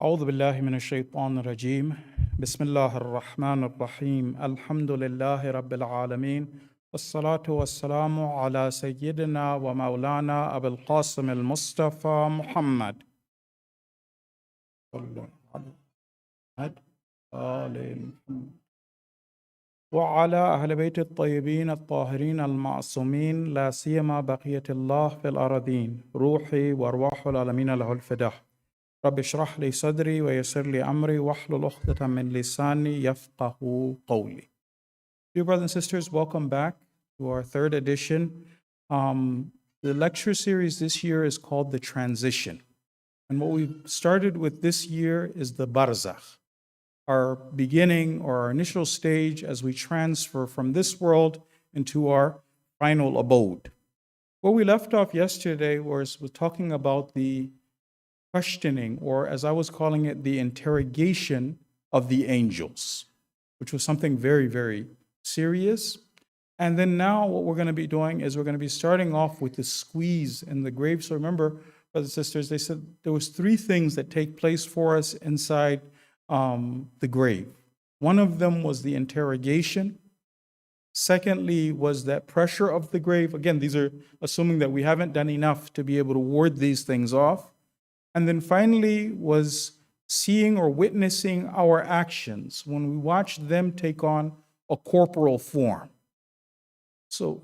أعوذ بالله من الشيطان الرجيم بسم الله الرحمن الرحيم الحمد لله رب العالمين والصلاة والسلام على سيدنا ومولانا أبي القاسم المصطفى محمد صلى الله عليه وسلم وعلى أهل بيت الطيبين الطاهرين المعصومين لا سيما بقية الله في الأراضين روحي وأرواح العالمين له الفداء رب اشرح لي صدري ويسر لي أمري واحلل عقدة من لساني يفقه قولي. Dear brothers and sisters, welcome back to our third edition. The lecture series this year is called The Transition. And what we've started with this year is the Barzakh, our beginning or our initial stage as we transfer from this world into our final abode. Where we left off yesterday was talking about the questioning, or as I was calling it, the interrogation of the angels, which was something very, very serious. And then now what we're going to be doing is we're going to be starting off with the squeeze in the grave. So remember, brothers and sisters, they said there was three things that take place for us inside the grave. One of them was the interrogation. Secondly was that pressure of the grave. Again, these are assuming that we haven't done enough to be able to ward these things off. And then finally was seeing or witnessing our actions when we watch them take on a corporal form. So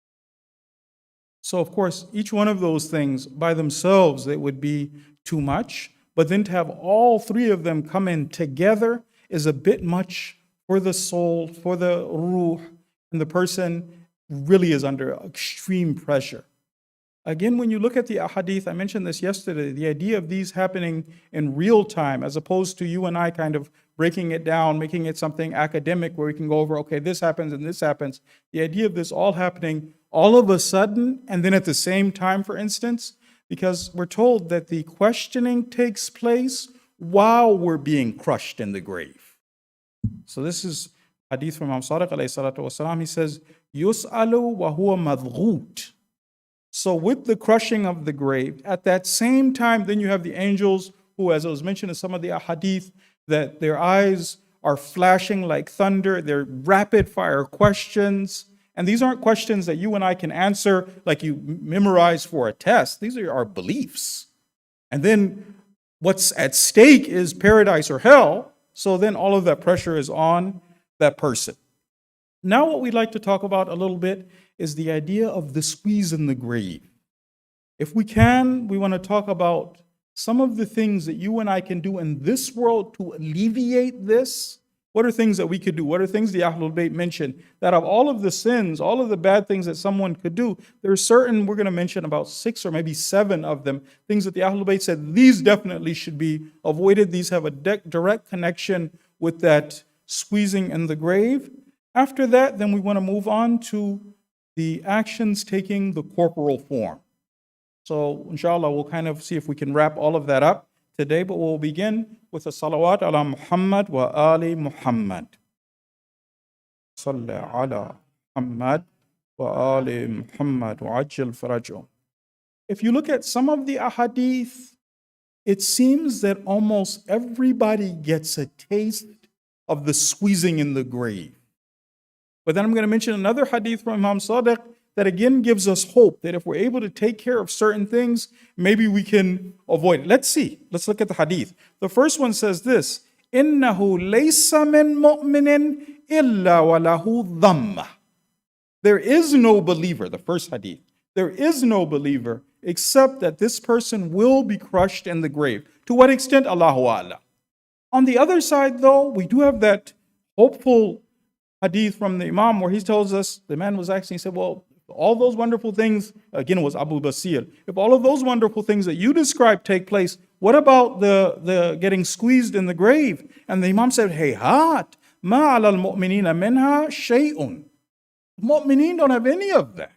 of course, each one of those things by themselves, it would be too much. But then to have all three of them come in together is a bit much for the soul, for the ruh, and the person really is under extreme pressure. Again, when you look at the ahadith, I mentioned this yesterday, the idea of these happening in real time, as opposed to you and I kind of breaking it down, making it something academic where we can go over, okay, this happens and this happens. The idea of this all happening all of a sudden and then at the same time, for instance, because we're told that the questioning takes place while we're being crushed in the grave. So this is hadith from Imam Sadiq alayhi salatu wasalam. He says, Yus'alu wa huwa madghut. So with the crushing of the grave, at that same time, then you have the angels who, as I was mentioned in some of the ahadith, that their eyes are flashing like thunder. They're rapid fire questions. And these aren't questions that you and I can answer like you memorize for a test. These are our beliefs. And then what's at stake is paradise or hell. So then all of that pressure is on that person. Now what we'd like to talk about a little bit is the idea of the squeeze in the grave. If we can, we want to talk about some of the things that you and I can do in this world to alleviate this. What are things that we could do? What are things the Ahlul Bayt mentioned? That of all of the sins, all of the bad things that someone could do, there are certain, we're going to mention about 6 or maybe 7 of them, things that the Ahlul Bayt said, these definitely should be avoided. These have a direct connection with that squeezing in the grave. After that, then we want to move on to the actions taking the corporal form. So, inshallah, we'll kind of see if we can wrap all of that up today, but we'll begin with a salawat ala Muhammad wa ali Muhammad. Salli ala Muhammad wa ali Muhammad wa ajil farajum. If you look at some of the ahadith, it seems that almost everybody gets a taste of the squeezing in the grave. But then I'm going to mention another hadith from Imam Sadiq that again gives us hope that if we're able to take care of certain things, maybe we can avoid it. Let's see. Let's look at the hadith. The first one says this, إِنَّهُ لَيْسَ مِن مُؤْمِنٍ إِلَّا وَلَهُ ضَمَّةٌ. There is no believer, the first hadith, there is no believer except that this person will be crushed in the grave. To what extent? Allahu A'lam. On the other side, though, we do have that hopeful hadith from the Imam where he tells us, the man was asking, he said, well, all those wonderful things, again, it was Abu Basir, if all of those wonderful things that you described take place, what about the getting squeezed in the grave? And the Imam said, Hayhat, ma ala al-mu'minina minha shay'un. Mu'mineen don't have any of that.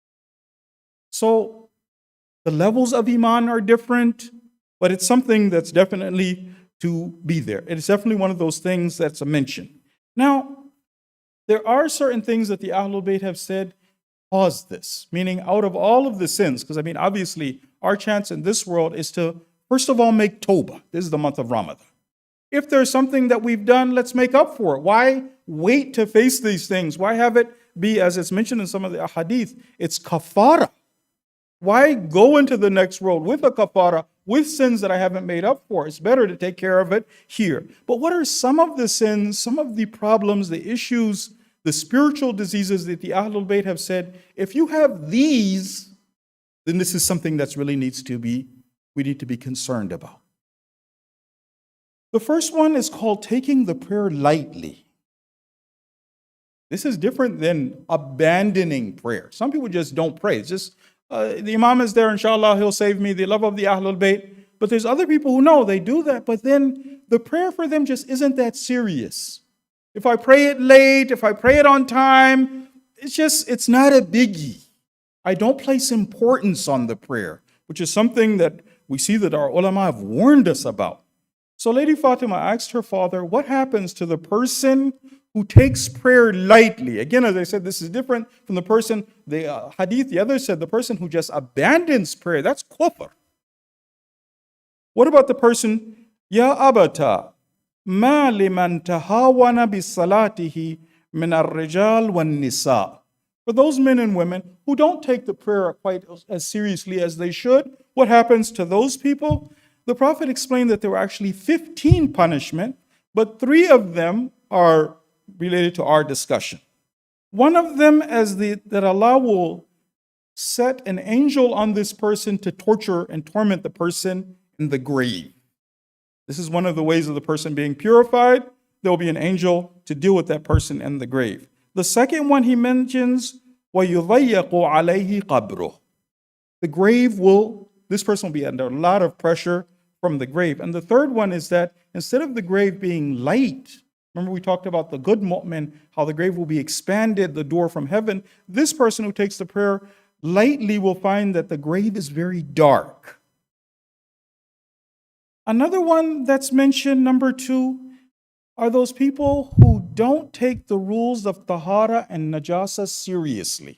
So the levels of Iman are different, but it's something that's definitely to be there. It is definitely one of those things that's a mention. Now, there are certain things that the Ahlul Bayt have said cause this, meaning out of all of the sins, because I mean, obviously, our chance in this world is to First of all, make tawbah. This is the month of Ramadan. If there's something that we've done, let's make up for it. Why wait to face these things? Why have it be, as it's mentioned in some of the hadith, it's kafara. Why go into the next world with a kafara, with sins that I haven't made up for? It's better to take care of it here. But what are some of the sins, some of the problems, the issues, the spiritual diseases that the Ahlul Bayt have said, if you have these, then this is something that's really we need to be concerned about. The first one is called taking the prayer lightly. This is different than abandoning prayer. Some people just don't pray. It's just, the Imam is there, inshallah, he'll save me, the love of the Ahlul Bayt. But there's other people who know they do that, but then the prayer for them just isn't that serious. If I pray it late, if I pray it on time, it's not a biggie. I don't place importance on the prayer, which is something that we see that our ulama have warned us about. So Lady Fatima asked her father, what happens to the person who takes prayer lightly? Again, as I said, this is different from the person, the hadith, the other said, the person who just abandons prayer, that's kufr. What about the person, Ya abata, ma liman tahawana bi salatihi min ar-rijal wan nisa. For those men and women who don't take the prayer quite as seriously as they should, what happens to those people? The Prophet explained that there were actually 15 punishments, but 3 of them are related to our discussion. One of them is that Allah will set an angel on this person to torture and torment the person in the grave. This is one of the ways of the person being purified. There will be an angel to deal with that person in the grave. The second one he mentions, وَيُضَيَّقُ عَلَيْهِ قَبْرُهُ. The grave this person will be under a lot of pressure from the grave. And the third one is that instead of the grave being light, remember we talked about the good mu'min, how the grave will be expanded, the door from heaven. This person who takes the prayer lightly will find that the grave is very dark. Another one that's mentioned, number 2, are those people who don't take the rules of tahara and najasa seriously.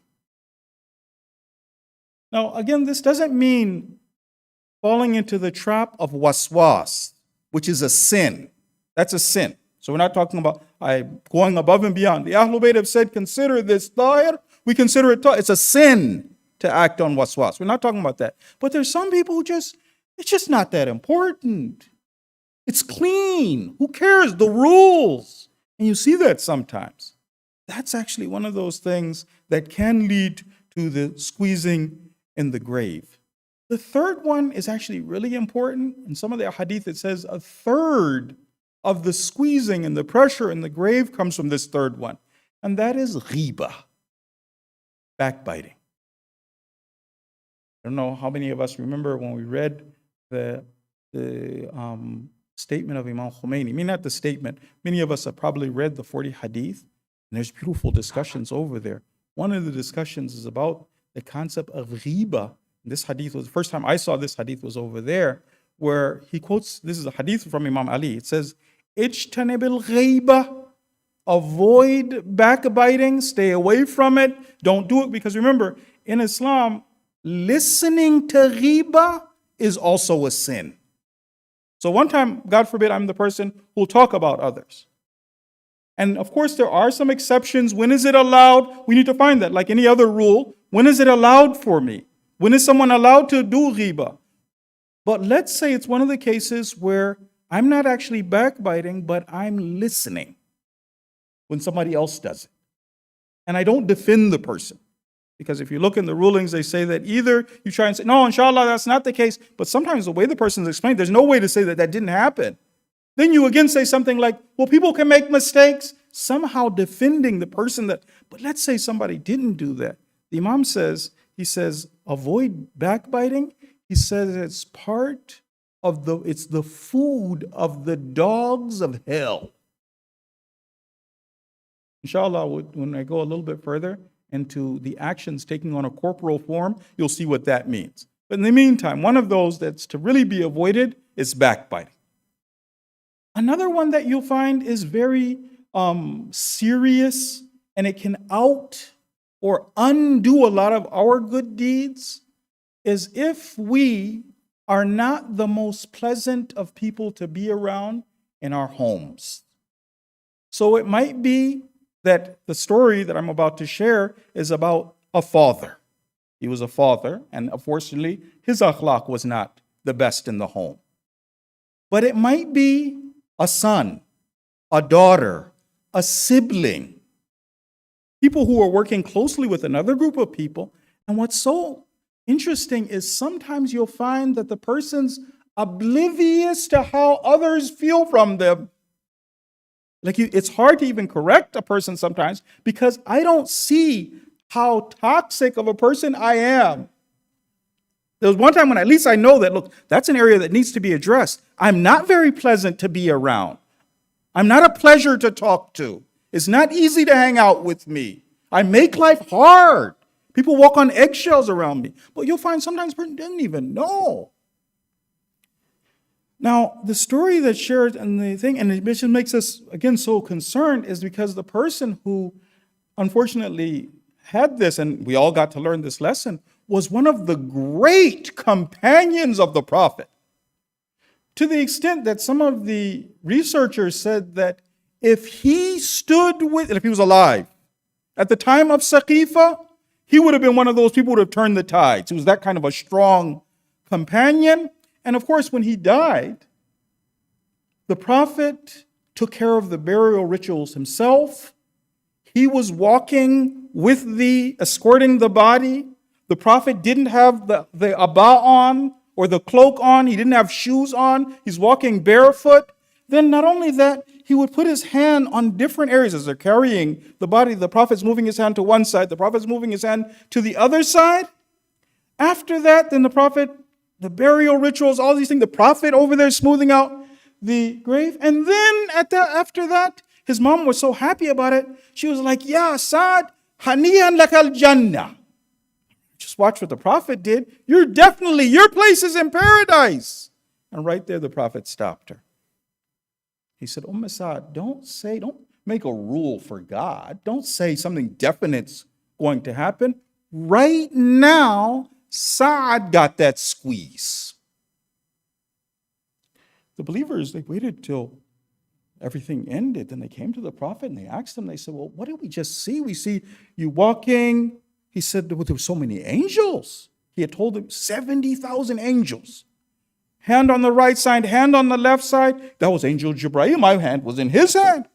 Now, again, this doesn't mean falling into the trap of waswas, which is a sin. That's a sin. So we're not talking about going above and beyond. The Ahlul Bayt have said, consider this tahir. We consider it tahir. It's a sin to act on waswas. We're not talking about that. But there's some people who it's just not that important. It's clean. Who cares? The rules. And you see that sometimes. That's actually one of those things that can lead to the squeezing in the grave. The third one is actually really important. In some of the hadith, it says a third of the squeezing and the pressure in the grave comes from this third one. And that is ghibah, backbiting. I don't know how many of us remember when we read the statement of Imam Khomeini. I mean, not the statement. Many of us have probably read the 40 hadith, and there's beautiful discussions over there. One of the discussions is about the concept of ghibah. This hadith was the first time I saw this hadith was over there, where he quotes, this is a hadith from Imam Ali. It says, "Ijtanib al-ghibah," avoid backbiting, stay away from it, don't do it. Because remember, in Islam, listening to ghibah is also a sin. So one time, God forbid, I'm the person who will talk about others. And of course, there are some exceptions. When is it allowed? We need to find that. Like any other rule, when is it allowed for me? When is someone allowed to do ghibah? But let's say it's one of the cases where I'm not actually backbiting, but I'm listening when somebody else does it. And I don't defend the person. Because if you look in the rulings, they say that either you try and say, no, inshallah, that's not the case. But sometimes the way the person is explained, there's no way to say that that didn't happen. Then you again say something like, well, people can make mistakes, somehow defending the person that, but let's say somebody didn't do that. The Imam says, he says, avoid backbiting. He says it's part of it's the food of the dogs of hell. Inshallah, when I go a little bit further into the actions taking on a corporal form, you'll see what that means. But in the meantime, one of those that's to really be avoided is backbiting. Another one that you'll find is very serious, and it can out or undo a lot of our good deeds, is if we are not the most pleasant of people to be around in our homes. So it might be that the story that I'm about to share is about a father. He was a father, and unfortunately, his akhlaq was not the best in the home. But it might be a son, a daughter, a sibling, people who are working closely with another group of people. And what's so interesting is sometimes you'll find that the person's oblivious to how others feel from them. It's hard to even correct a person sometimes because I don't see how toxic of a person I am. There was one time when at least I know that, look, that's an area that needs to be addressed. I'm not very pleasant to be around. I'm not a pleasure to talk to. It's not easy to hang out with me. I make life hard. People walk on eggshells around me. But you'll find sometimes a person didn't even know. Now, the story that's shared and the thing, and it just makes us, again, so concerned, is because the person who unfortunately had this, and we all got to learn this lesson, was one of the great companions of the Prophet. To the extent that some of the researchers said that if he was alive at the time of Saqifa, he would have been one of those people who would have turned the tides. He was that kind of a strong companion. And of course, when he died, the Prophet took care of the burial rituals himself. He was walking escorting the body. The Prophet didn't have the abba on or the cloak on. He didn't have shoes on. He's walking barefoot. Then not only that, he would put his hand on different areas as they're carrying the body. The Prophet's moving his hand to one side. The Prophet's moving his hand to the other side. After that, then the burial rituals, all these things, the Prophet over there smoothing out the grave. And then after that, his mom was so happy about it. She was like, Ya Sa'd, haniyan lakal jannah. Just watch what the Prophet did. Your place is in paradise. And right there, the Prophet stopped her. He said, Sa'd, don't make a rule for God. Don't say something definite's going to happen. Right now, Sa'd got that squeeze. The believers, they waited till everything ended. Then they came to the Prophet and they asked him, they said, well, what did we just see? We see you walking. He said, well, there were so many angels. He had told them 70,000 angels. Hand on the right side, hand on the left side. That was Angel Jibreel. My hand was in his hand.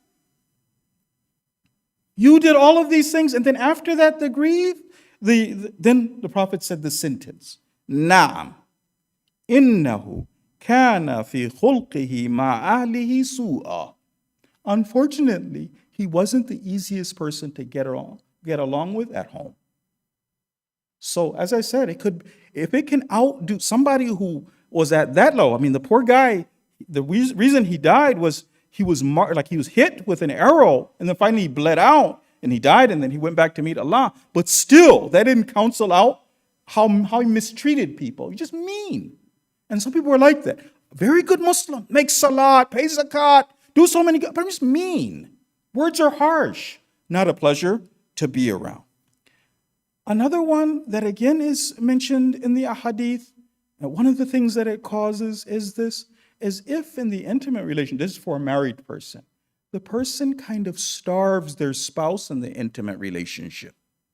You did all of these things. And then after that, then the Prophet said the sentence, Naam, innahu kana fi khulqihi ma ahlihi su'a. Unfortunately, he wasn't the easiest person to get along with at home. So as I said, if it can outdo somebody who was at that low. I mean, the poor guy, the reason he died was he was hit with an arrow, and then finally he bled out and he died, and then he went back to meet Allah. But still, that didn't cancel out how he mistreated people. He's just mean. And some people are like that. A very good Muslim, makes salat, pays zakat, do so many good, but I'm just mean. Words are harsh, not a pleasure to be around. Another one that again is mentioned in the ahadith, and one of the things that it causes is if in the intimate relation, this is for a married person, the person kind of starves their spouse in the intimate relationship.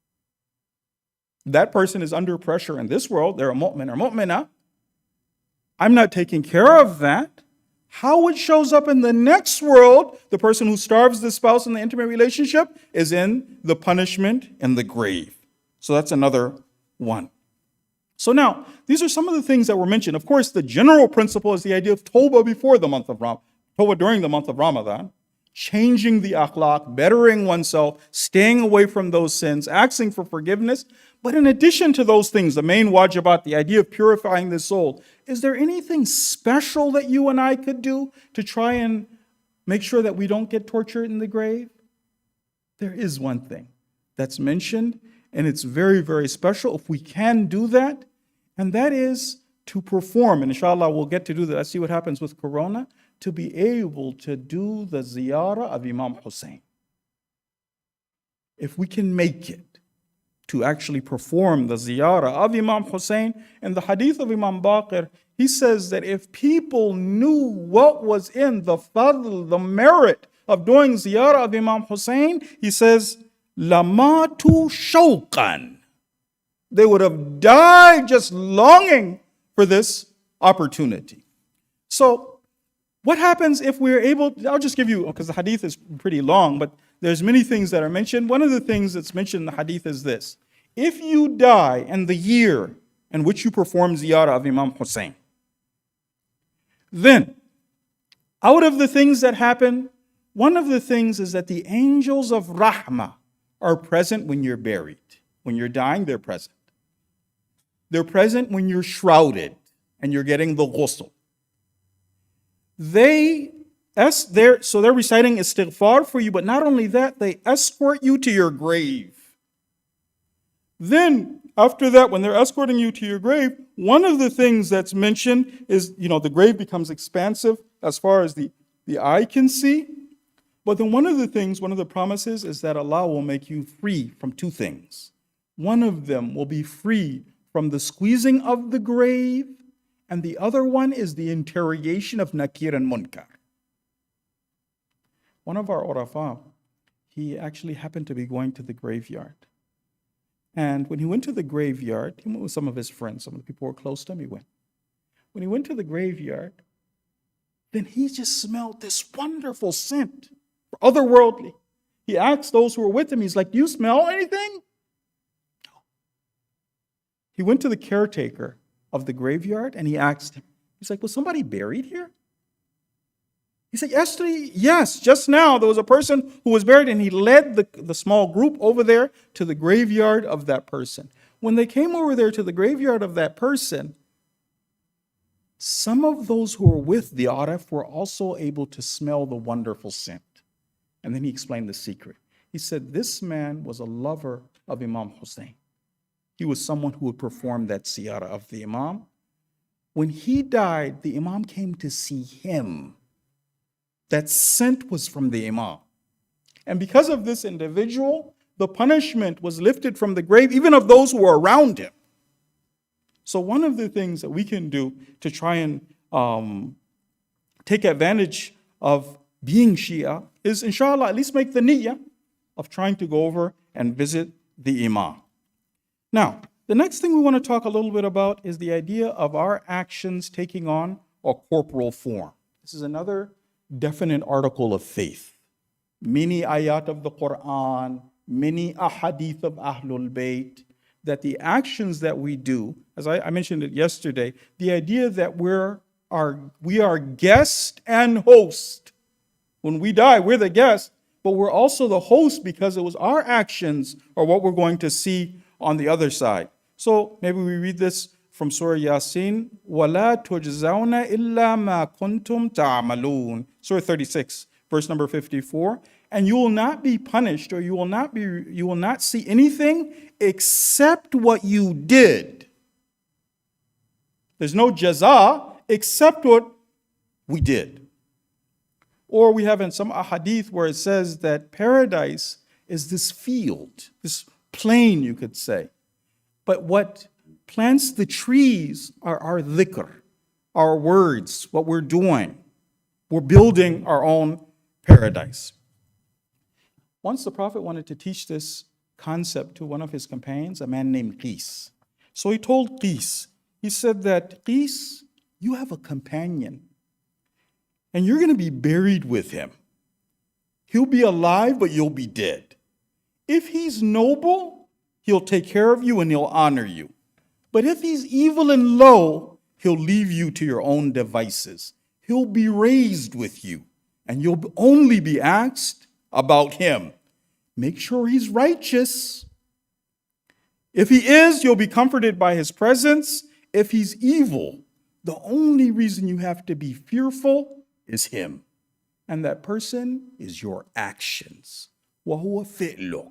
That person is under pressure in this world. They're a mu'min or mu'minah. I'm not taking care of that. How it shows up in the next world, the person who starves the spouse in the intimate relationship is in the punishment in the grave. So that's another one. So now, these are some of the things that were mentioned. Of course, the general principle is the idea of tawbah before the month of Ramadan, tawbah during the month of Ramadan, changing the akhlaq, bettering oneself, staying away from those sins, asking for forgiveness. But in addition to those things, the main wajibat, the idea of purifying the soul, is there anything special that you and I could do to try and make sure that we don't get tortured in the grave? There is one thing that's mentioned, and it's very, very special if we can do that, and that is to perform, and inshallah we'll get to do that. Let's see what happens with Corona, to be able to do the ziyarah of Imam Hussein. If we can make it, to actually perform the ziyarah of Imam Hussein. And the hadith of Imam Baqir, he says that if people knew what was in the fadl, the merit of doing ziyarah of Imam Hussein, he says, lamatu shawqan. They would have died just longing for this opportunity. So what happens if we're able, I'll just give you, because the hadith is pretty long, but there's many things that are mentioned. One of the things that's mentioned in the hadith is this. If you die in the year in which you perform ziyarah of Imam Hussein, then out of the things that happen, one of the things is that the angels of Rahmah are present when you're buried. When you're dying, they're present. They're present when you're shrouded and you're getting the ghusl. They're reciting istighfar for you, but not only that, they escort you to your grave. Then, after that, when they're escorting you to your grave, one of the things that's mentioned is, the grave becomes expansive as far as the eye can see. But then one of the promises is that Allah will make you free from two things. One of them will be free from the squeezing of the grave, and the other one is the interrogation of Nakir and Munkar. One of our Urafa, he actually happened to be going to the graveyard. And when he went to the graveyard, he went with some of his friends, some of the people who were close to him, he went. When he went to the graveyard, then he just smelled this wonderful scent, otherworldly. He asked those who were with him, he's like, do you smell anything? No. He went to the caretaker of the graveyard and he asked him, he's like, was somebody buried here? He said, yes, just now there was a person who was buried, and he led the small group over there to the graveyard of that person. When they came over there to the graveyard of that person, some of those who were with the Arif were also able to smell the wonderful scent. And then he explained the secret. He said, this man was a lover of Imam Hussein. He was someone who would perform that ziyarah of the Imam. When he died, the Imam came to see him. That scent was from the Imam. And because of this individual, the punishment was lifted from the grave, even of those who were around him. So one of the things that we can do to try and take advantage of being Shia is, inshallah, at least make the niyyah of trying to go over and visit the Imam. Now, the next thing we want to talk a little bit about is the idea of our actions taking on a corporal form. This is another definite article of faith. Many ayat of the Quran, many ahadith of Ahlul Bayt, that the actions that we do, as I mentioned it yesterday, the idea that we are guest and host. When we die, we're the guest, but we're also the host because it was our actions or what we're going to see on the other side. So maybe we read this from Surah Yasin, وَلَا تُجْزَوْنَ إِلَّا مَا كُنْتُمْ تَعْمَلُونَ. Surah 36, verse number 54. And you will not be punished, or you will not see anything except what you did. There's no jaza except what we did. Or we have in some ahadith where it says that paradise is this field, this plain, you could say. But what plants the trees are our dhikr, our words, what we're doing. We're building our own paradise. Once the Prophet wanted to teach this concept to one of his companions, a man named Qis. So he told Qis, he said that, Qis, you have a companion, and you're going to be buried with him. He'll be alive, but you'll be dead. If he's noble, he'll take care of you and he'll honor you. But if he's evil and low, he'll leave you to your own devices. He'll be raised with you, and you'll only be asked about him. Make sure he's righteous. If he is, you'll be comforted by his presence. If he's evil, the only reason you have to be fearful is him. And that person is your actions. وَهُوَ فِعْلُكَ.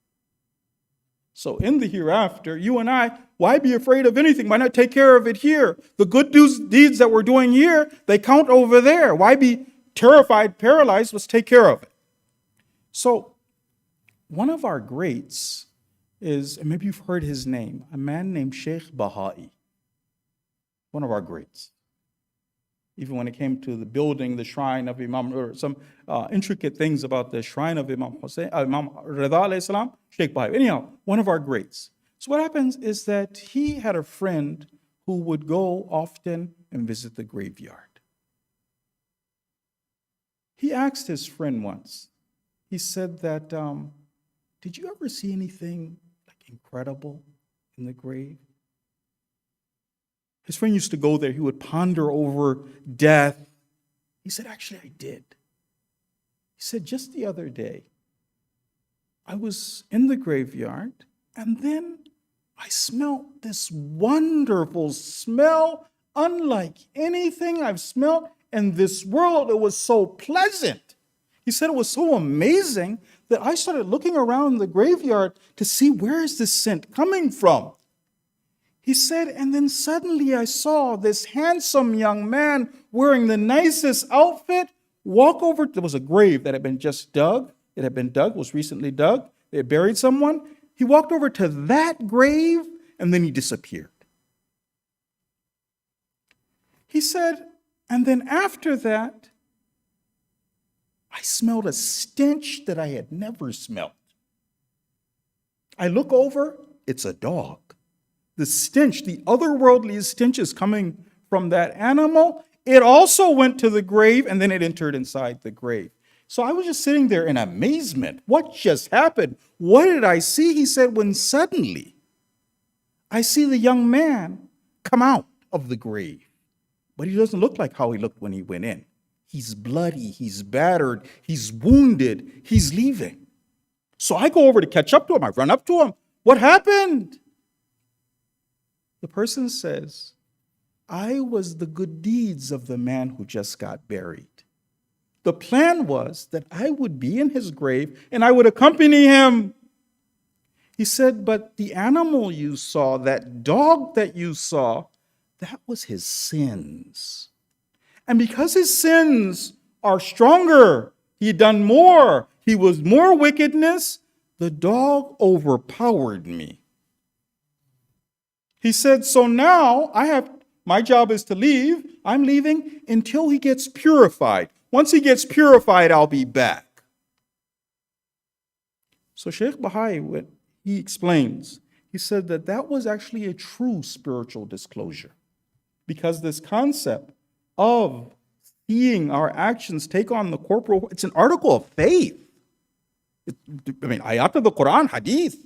So in the hereafter, you and I, why be afraid of anything? Why not take care of it here? The good deeds that we're doing here, they count over there. Why be terrified, paralyzed? Let's take care of it. So one of our greats is, and maybe you've heard his name, a man named Sheikh Baha'i. one of our greats. Even when it came to the building, the shrine of Imam, or some intricate things about the shrine of Imam Hussein, Imam Rida alayhi salam, Sheikh Baha'i. Anyhow, one of our greats. So what happens is that he had a friend who would go often and visit the graveyard. He asked his friend once, he said that, did you ever see anything like incredible in the grave? His friend used to go there. He would ponder over death. He said, actually, I did. He said, just the other day, I was in the graveyard, and then I smelled this wonderful smell, unlike anything I've smelled in this world. It was so pleasant. He said it was so amazing that I started looking around the graveyard to see where is this scent coming from. He said, and then suddenly I saw this handsome young man wearing the nicest outfit walk over. There was a grave that had been just dug. It had been dug, was recently dug. They had buried someone. He walked over to that grave and then he disappeared. He said, and then after that, I smelled a stench that I had never smelled. I look over, it's a dog. The stench, the otherworldly stench is coming from that animal. It also went to the grave and then it entered inside the grave. So I was just sitting there in amazement. What just happened? What did I see? He said, when suddenly I see the young man come out of the grave. But he doesn't look like how he looked when he went in. He's bloody, he's battered, he's wounded, he's leaving. So I go over to catch up to him. I run up to him. What happened? The person says, I was the good deeds of the man who just got buried. The plan was that I would be in his grave and I would accompany him. He said, but the animal you saw, that dog that you saw, that was his sins. And because his sins are stronger, he'd done more, he was more wickedness, the dog overpowered me. He said, so now my job is to leave. I'm leaving until he gets purified. Once he gets purified, I'll be back. So Sheikh Baha'i, he explains, he said that was actually a true spiritual disclosure. Because this concept of seeing our actions take on the corporal, it's an article of faith. Ayat of the Quran, hadith.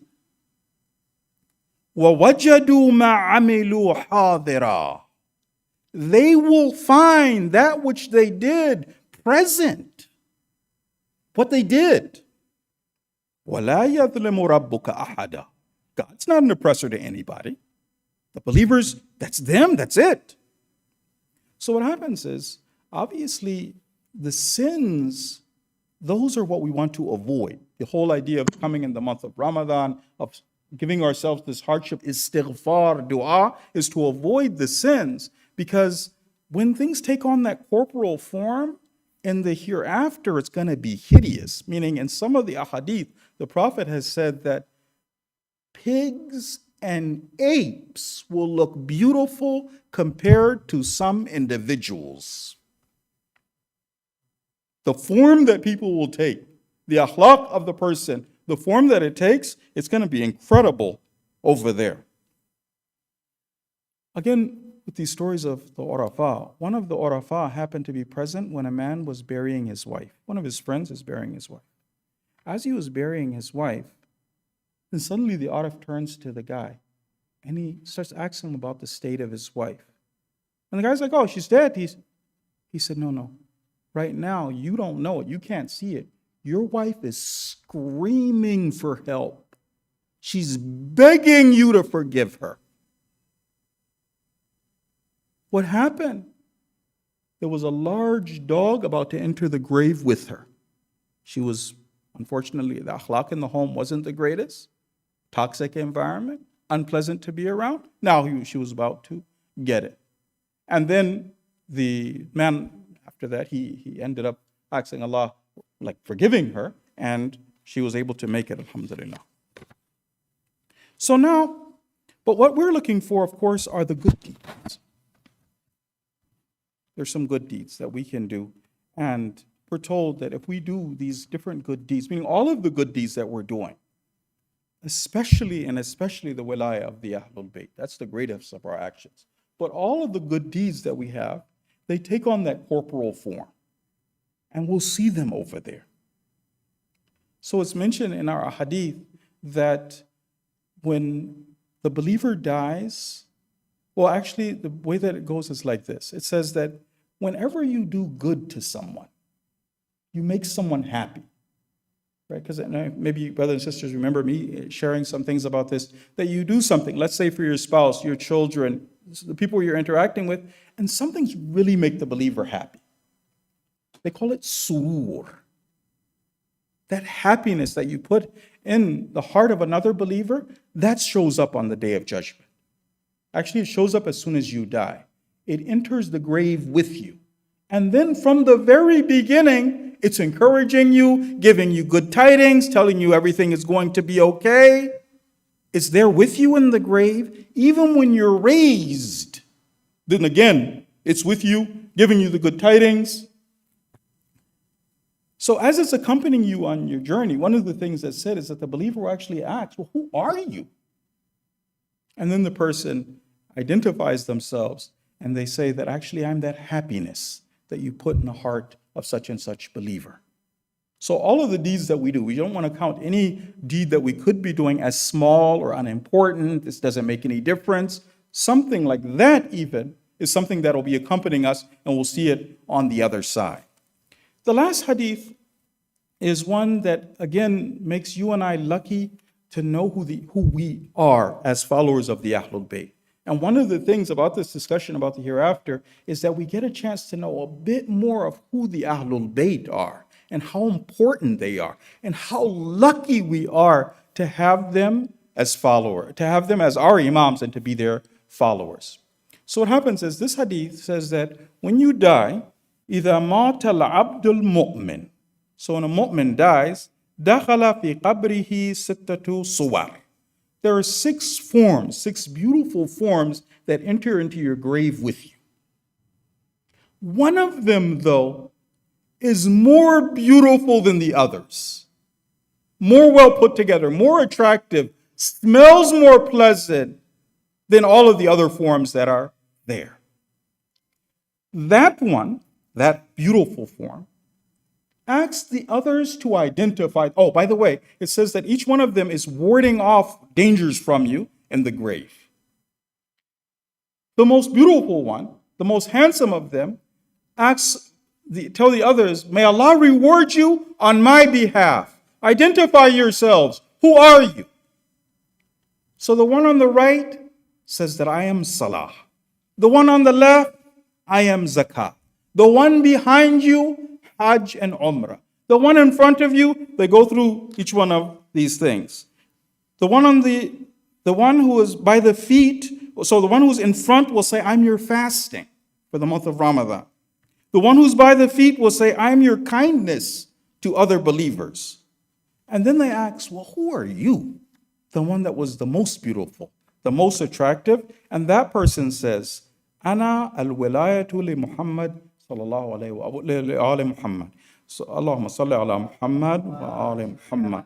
وَوَجَدُوا مَا عَمِلُوا حَاضِرًا. They will find that which they did present. What they did. وَلَا يَظْلِمُ رَبُّكَ أَحَدًا. God's not an oppressor to anybody. The believers, that's them, that's it. So what happens is, obviously, the sins, those are what we want to avoid. The whole idea of coming in the month of Ramadan, of giving ourselves this hardship, istighfar, dua, is to avoid the sins. Because when things take on that corporal form, in the hereafter, it's going to be hideous. Meaning, in some of the ahadith, the Prophet has said that pigs and apes will look beautiful compared to some individuals. The form that people will take, the akhlaq of the person, the form that it takes, it's going to be incredible over there. Again, with these stories of the Urafa, one of the Urafa happened to be present when a man was burying his wife. One of his friends is burying his wife. As he was burying his wife, then suddenly the Arif turns to the guy and he starts asking him about the state of his wife. And the guy's like, oh, she's dead. He said, no. Right now, you don't know it. You can't see it. Your wife is screaming for help. She's begging you to forgive her. What happened? There was a large dog about to enter the grave with her. She was, unfortunately, the akhlaq in the home wasn't the greatest. Toxic environment, unpleasant to be around. Now she was about to get it. And then the man, after that, he ended up asking Allah, forgiving her, and she was able to make it, alhamdulillah. So now, but what we're looking for, of course, are the good deeds. There's some good deeds that we can do. And we're told that if we do these different good deeds, meaning all of the good deeds that we're doing, especially the wilayah of the Ahlul Bayt, that's the greatest of our actions. But all of the good deeds that we have, they take on that corporal form. And we'll see them over there. So it's mentioned in our hadith that when the believer dies, well, actually, the way that it goes is like this. It says that whenever you do good to someone, you make someone happy, right? Because maybe brothers and sisters remember me sharing some things about this, that you do something, let's say for your spouse, your children, the people you're interacting with, and some things really make the believer happy. They call it surur. That happiness that you put in the heart of another believer, that shows up on the Day of Judgment. Actually, it shows up as soon as you die. It enters the grave with you. And then from the very beginning, it's encouraging you, giving you good tidings, telling you everything is going to be okay. It's there with you in the grave. Even when you're raised, then again, it's with you, giving you the good tidings. So as it's accompanying you on your journey, one of the things that's said is that the believer will actually ask, well, who are you? And then the person identifies themselves and they say that actually I'm that happiness that you put in the heart of such and such believer. So all of the deeds that we do, we don't want to count any deed that we could be doing as small or unimportant. This doesn't make any difference. Something like that even is something that will be accompanying us, and we'll see it on the other side. The last hadith is one that, again, makes you and I lucky to know who we are as followers of the Ahlul Bayt. And one of the things about this discussion about the hereafter is that we get a chance to know a bit more of who the Ahlul Bayt are and how important they are and how lucky we are to have them as followers, to have them as our imams and to be their followers. So what happens is this hadith says that when you die, إِذَا مَاتَ الْعَبْدُ الْمُؤْمِنِ, so when a mu'min dies, دَخَلَ فِي قَبْرِهِ سِتَّةُ صُوَرٍ. There are 6 forms, 6 beautiful forms that enter into your grave with you. One of them, though, is more beautiful than the others, more well put together, more attractive, smells more pleasant than all of the other forms that are there. That one, that beautiful form, asks the others to identify. Oh, by the way, it says that each one of them is warding off dangers from you in the grave. The most beautiful one, the most handsome of them, tell the others, may Allah reward you on my behalf. Identify yourselves. Who are you? So the one on the right says that I am Salah. The one on the left, I am Zakah. The one behind you, Hajj and Umrah. The one in front of you, they go through each one of these things. The one who is by the feet, so the one who's in front will say, I'm your fasting for the month of Ramadan. The one who's by the feet will say, I'm your kindness to other believers. And then they ask, well, who are you? The one that was the most beautiful, the most attractive. And that person says, Ana al-wilayatu li Muhammad sallallahu alayhi wa ali Muhammad. So Allahumma salli ala Muhammad wa ali Muhammad.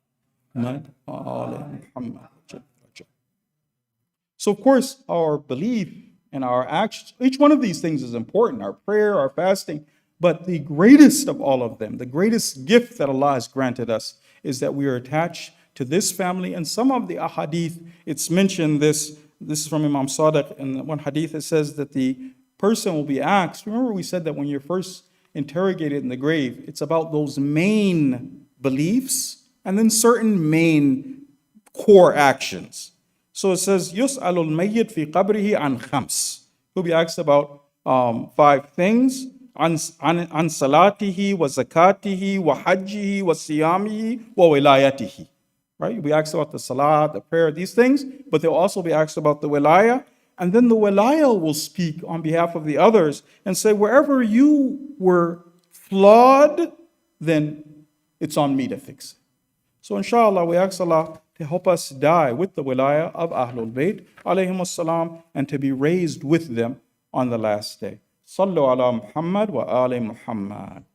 So of course, our belief and our actions, each one of these things is important, our prayer, our fasting, but the greatest of all of them, the greatest gift that Allah has granted us is that we are attached to this family. And some of the ahadith, it's mentioned this is from Imam Sadiq, in one hadith it says that the person will be asked, remember we said that when you're first interrogated in the grave, it's about those main beliefs and then certain main core actions. So it says, يُسْأَلُ الْمَيِّتْ فِي قَبْرِهِ عَنْ خَمْسٍ. He'll be asked about 5 things. عن صلاته وزكاته وحجه وصيامه وولايته. Right? You'll be asked about the salah, the prayer, these things, but they'll also be asked about the wilayah. And then the wilayah will speak on behalf of the others and say, wherever you were flawed, then it's on me to fix it. So inshallah, we ask Allah to help us die with the wilayah of Ahlul Bayt, alayhim as-salam, and to be raised with them on the last day. صلوا على محمد وآل محمد.